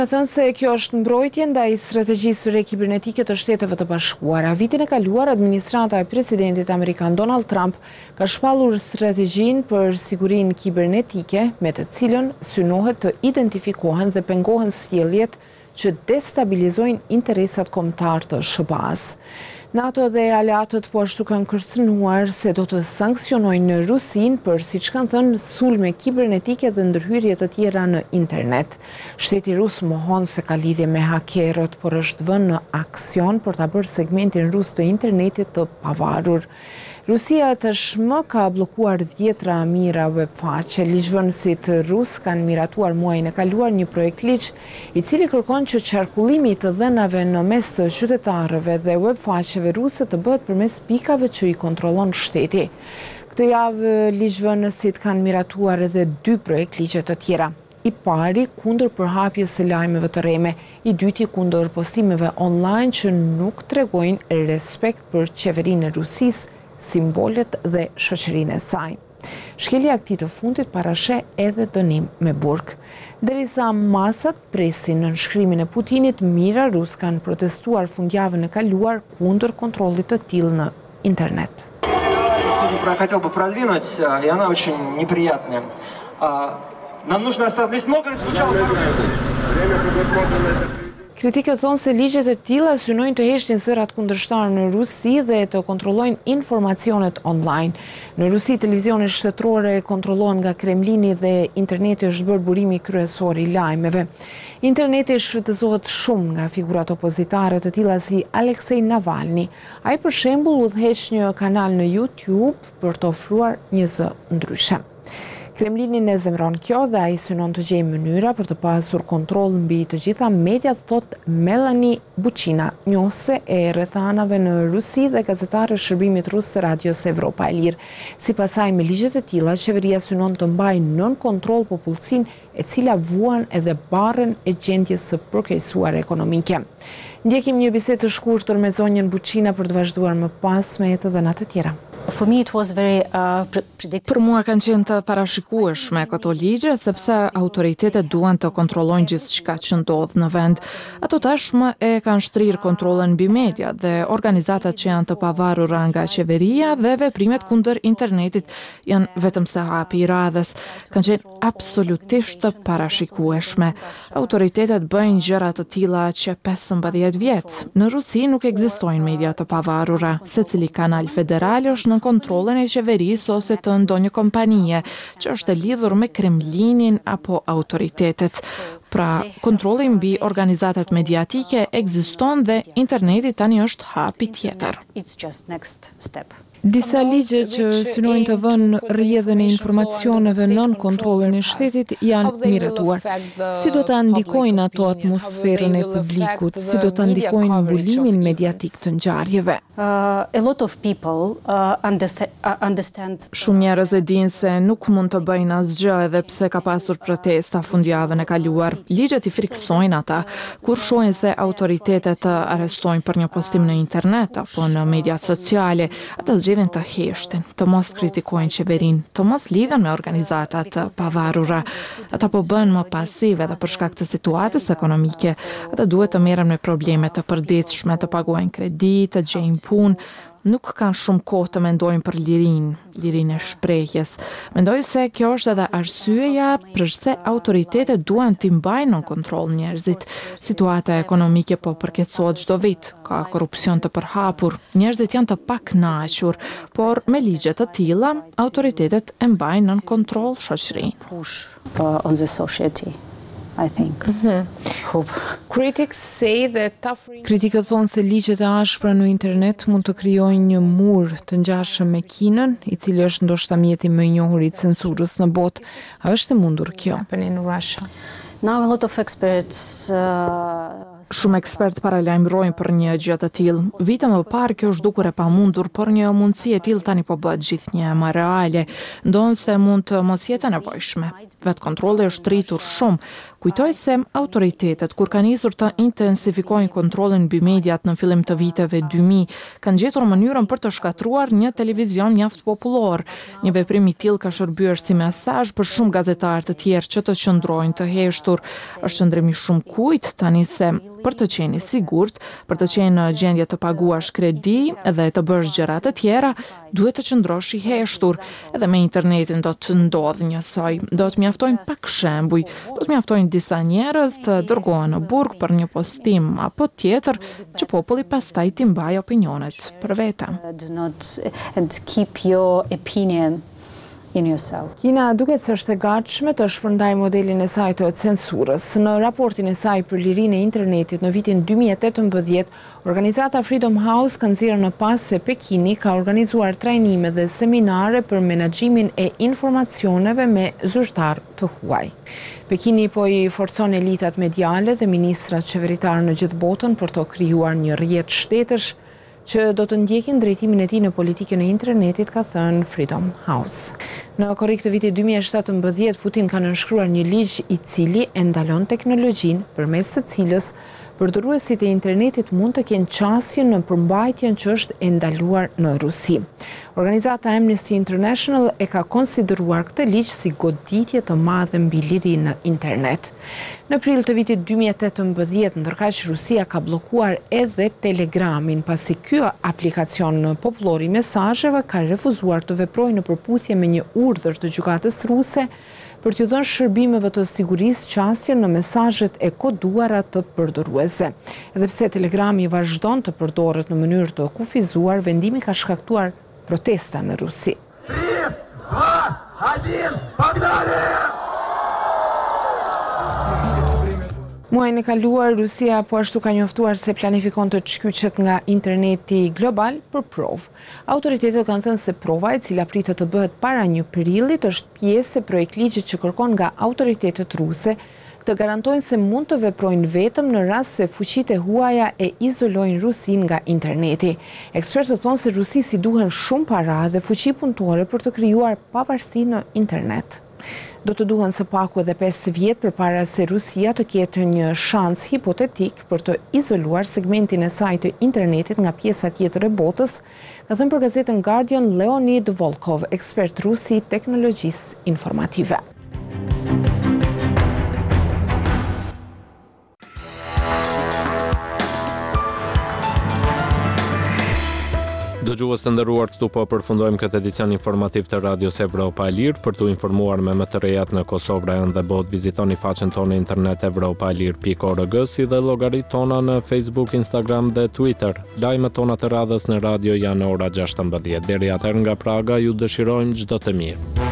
Ka thënë se kjo është mbrojtje ndaj strategjisë së re kibernetike të Shteteve të Bashkuara. Vitin e kaluar, administrata e presidentit amerikan Donald Trump ka shpallur strategjinë për sigurinë kibernetike, me të cilën synohet të identifikohen dhe pengohen sjelljet që destabilizojnë interesat kombëtar të SBA-s. NATO dhe aleatët po ashtu kanë kërcënuar se do të sankcionojnë Rusinë për, siç kanë thënë, sulme kibernetike dhe ndërhyrje të tjera në internet. Shteti rus mohon se ka lidhje me hakerët, por është vënë në aksion për ta bërë segmentin rus të internetit të pavarur. Rusia tashmë ka bllokuar 10 mijëra webfaqe. Ligjvënësit rus kanë miratuar muajin e kaluar një projekt ligj i cili kërkon që qarkullimi i të dhënave në mes të qytetarëve dhe webfaqeve ruse të bëhet përmes pikave që i kontrollon shteti. Këtë javë ligjvënësit kanë miratuar edhe 2 projekt ligje të tjera. I pari kundër përhapjes së lajmeve të rreme, i dyti kundër postimeve online që nuk tregojnë respekt për qeverinë e Rusisë, simbolet dhe shoqërinë e saj. Shkelja e këtij të fundit parasheh edhe dënim me burg. Derisa masat presin nënshkrimin e Putinit, mijëra rus kanë protestuar fundjavën e kaluar kundër kontrollit të tillë në internet. Хотел бы продвинуть, и она очень неприятная. Нам нужно осознать, много звучало. Kritikët thonë se ligjet e tilla synojnë të heqin zërat kundërshtar në Rusi dhe të kontrollojnë informacionet online. Në Rusi, televizionet shtetërore kontrollohen nga Kremlini dhe interneti është bërë burimi kryesor i lajmeve. Interneti shfrytëzohet shumë nga figurat opozitare të tilla si Aleksej Navalny. Ai për shembull udhëheq një kanal në YouTube për të ofruar një zë ndryshe. Kremlinin e zemron kjo dhe ai synon të gjejë mënyra për të pasur kontroll mbi të gjitha mediat, thot Melanie Buchina, njohëse e rrethanave në Rusi dhe gazetare e shërbimit rus të Radios Evropa e Lirë. Sipas saj, me ligjet e tilla, qeveria synon të mbajë nën kontroll popullsinë e cila vuan edhe barrën e gjendjes së përkeqësuar ekonomike. Ndjekim një bisedë të shkurtër me zonjën Buchina për të vazhduar më pas me edhe në të tjera. Për mua kanë qenë të parashikueshme këto ligje, sepse autoritetet duan të kontrollojnë gjithçka që ndodh në vend. Ato tashmë e kanë shtrirë kontrollin mbi media dhe organizatat që janë të pavarura nga qeveria dhe veprimet kundër internetit janë vetëm se hapi i radhës. Kanë qenë absolutisht të parashikueshme. Autoritetet bëjnë gjëra të tilla që 15 vjet. Në Rusi nuk ekzistojnë media të pavarura. Secili kanal federal është në kontrollin e qeverisë ose të ndonjë kompanie që është e lidhur me Kremlinin apo autoritetet. Pra, kontrolli mbi organizatat mediatike ekziston dhe interneti tani është hapi tjetër. Disa ligje që synojnë të vënë rrjedhën e informacioneve nën kontrollin e shtetit janë miratuar. Si do të ndikojnë ato atmosferën e publikut, si do të ndikojnë mbulimin mediatik të ngjarjeve? Shumë njerëz e dinë se nuk mund të bëjnë asgjë edhe pse ka pasur protesta fundjavën e kaluar. Ligjet i friksojnë ata kur shohin se autoritetet të arrestojnë për një postim në internet apo në mediat sociale. Ata zgjedhin të heshtin, të mos kritikojnë qeverinë, të mos lidhen me organizatat të pavarura. Ata po bëhen më pasive dhe për shkak të situatës ekonomike. Ata duhet të merren me probleme të përditshme, të paguajnë kredi, të gjejnë punë. Nuk kanë shumë kohë të mendojnë për lirinë e shprehjes. Mendoj se kjo është edhe arsyeja pse autoritetet duan t'i mbajnë në kontroll njerëzit. Situata ekonomike po përkeqësohet çdo vit, ka korrupsion të përhapur, njerëzit janë të pakënaqur, por me ligje të tilla autoritetet e mbajnë nën kontroll shoqërinë. I think. Kritikët thonë se ligjet e ashpra në internet mund të krijojnë një mur të ngjashëm me Kinën, i cili është ndoshta mjeti më i njohur i censurës në botë. A është e mundur kjo? Now a lot of experts Shumë ekspert paralajmërojnë për një gjë të tillë. Vite më parë kjo është dukur e pamundur, por një mundësi e tillë tani po bëhet gjithnjë më reale, ndonse mund të mos jetë nevojshme. Vetë kontrolli është rritur shumë. Kujtoj se autoritetet, kur kanë nisur të intensifikojnë kontrollin mbi mediat në fillim të viteve 2000, kanë gjetur mënyrën për të shkatruar një televizion mjaft popullor. Një veprim i tillë ka shërbyer si mesazh për shumë gazetarë të tjerë që të qëndrojnë të heshtur. Është qëndrim i shumë kujt tani se për të qenë i sigurt, për të qenë në gjendje të paguash kredi dhe të bësh gjëra të tjera, duhet të qëndrosh i heshtur. Edhe me internetin do të ndodhë njësoj. Do të mjaftojnë pak shembuj, do të mjaftojnë disa njerëz të dërgohen në burg për një postim apo tjetër që populli pastaj t'i mbajë opinionet për vete. Kina duket se është e gatshme të shpërndajë modelin e saj të censurës. Në raportin e saj për lirinë e internetit në vitin 2018, organizata Freedom House ka nxjerrë në pas se Pekini ka organizuar trajnime dhe seminare për menaxhimin e informacioneve me zyrtar të huaj. Pekini po i forcon elitat mediale dhe ministrat qeveritar në gjithë botën për të krijuar një rrjet shtetësh që do të ndjekin drejtimin e tij në politikën e internetit, ka thënë Freedom House. Në korrik të vitit 2017, Putin ka nënshkruar një ligj i cili e ndalon teknologjinë përmes së cilës përdoruesit e internetit mund të kenë qasje në përmbajtjen që është e ndaluar në Rusi. Organizata Amnesty International e ka konsideruar këtë ligj si goditje të madhe mbi lirinë në internet. Në prill të vitit 2018, ndërkaq Rusia ka bllokuar edhe Telegramin, pasi ky aplikacion popullor i mesazheve ka refuzuar të veprojë në përputhje me një urdhër të gjykatës ruse për t'ju dhënë shërbimeve të sigurisë qasje në mesazhet e koduara të përdoruesve. Edhe pse Telegrami vazhdon të përdoret në mënyrë të kufizuar, vendimi ka shkaktuar protesta në Rusi. 3, 2, 1, pogdali! Muajin e kaluar, Rusia po ashtu ka njoftuar se planifikon të shkyqet nga interneti global për provë. Autoritetet kanë thënë se prova, e cila pritet të bëhet para 1 prillit, është pjesë e projektligjit që kërkon nga autoritetet ruse të garantojnë se mund të veprojnë vetëm në rast se fuqitë e huaja e izolojnë Rusin nga interneti. Ekspertët thonë se Rusisi duhen shumë para dhe fuqi punëtore për të krijuar pavarësi në internet. Do të duhen së paku edhe 5 vjet përpara se Rusia të ketë një shans hipotetik për të izoluar segmentin e saj të internetit nga pjesa tjetër e botës, ka thënë për gazetën Guardian Leonid Volkov, ekspert rus i teknologjisë informative. Dëgjues të nderuar, këtu po përfundojmë këtë edicion informativ të Radios Evropa e Lirë. Për t'u informuar me më të rejat në Kosovë, Rajon dhe botë, vizitoni faqen tonë internet europaelir.org, si dhe llogaritë tona në Facebook, Instagram dhe Twitter. Lajmet tona të radhës në radio janë ora 16. Deri atëherë nga Praga ju dëshirojmë çdo të mirë.